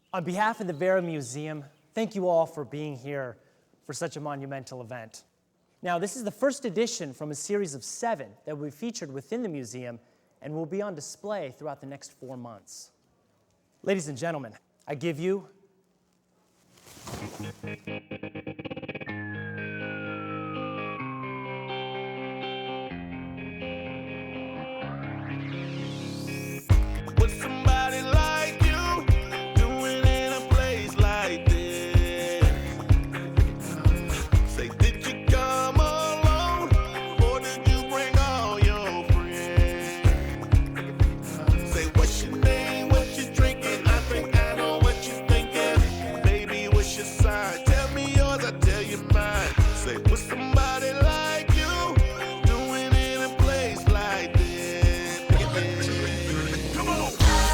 On behalf of the Vera Museum, thank you all for being here for such a monumental event. Now, this is the first edition from a series of 7 that will be featured within the museum and will be on display throughout the next 4 months. Ladies and gentlemen, I give you With somebody like you doing in a place like this. Say, did you come alone or did you bring all your friends? Say, what's your name, what you drinking? I think I know what you're thinking. Baby, what's your sign? Tell me yours, I tell you mine. Say, with somebody like you doing in a place like this. Come on.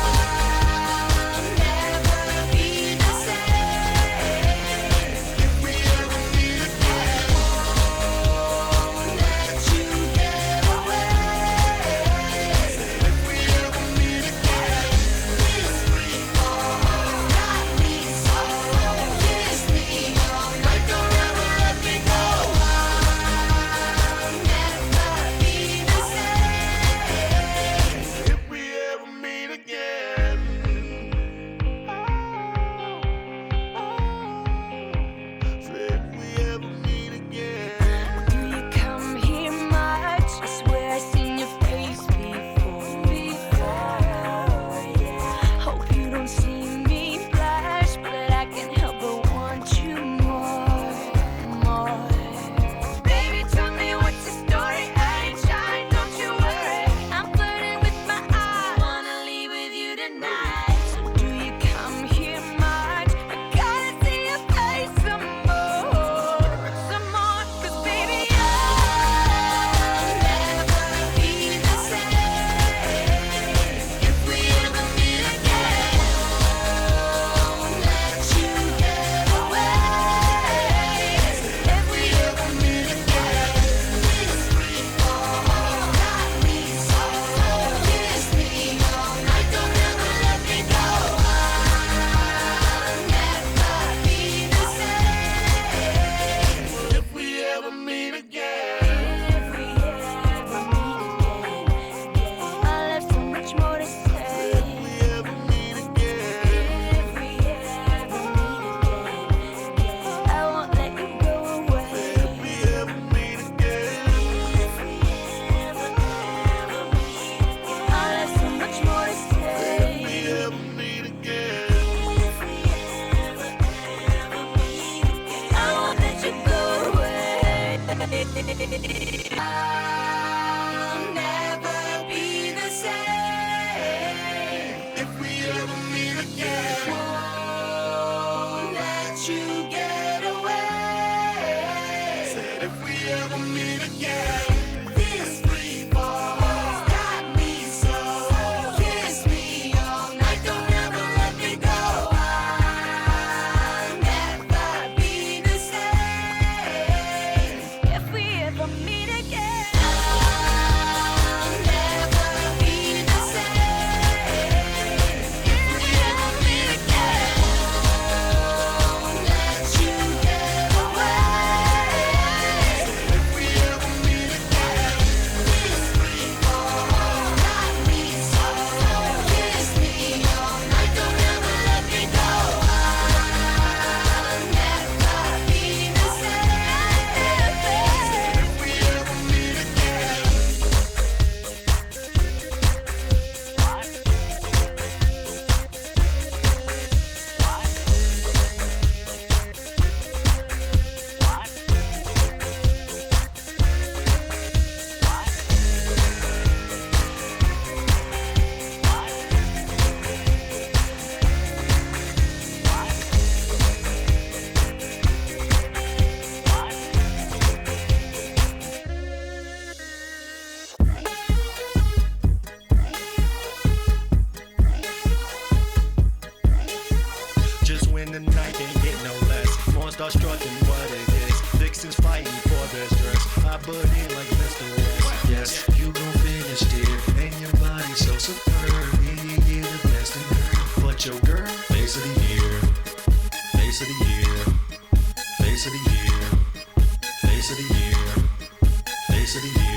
I'll never be the same if we ever meet again. Won't let you get away. Said if we ever meet again, this free fall got me so. Kiss me all night, don't ever let me go. I'll never be the same if we ever meet again. The night ain't get no less. More start struggling what it is. Vixens fighting for their stress. I butt in like Mr. West. Yes, you gon' finish it. And your body so superb. Yeah, the best in her. But your girl, face of the year. Face of the year. Face of the year. Face of the year. Face of the year.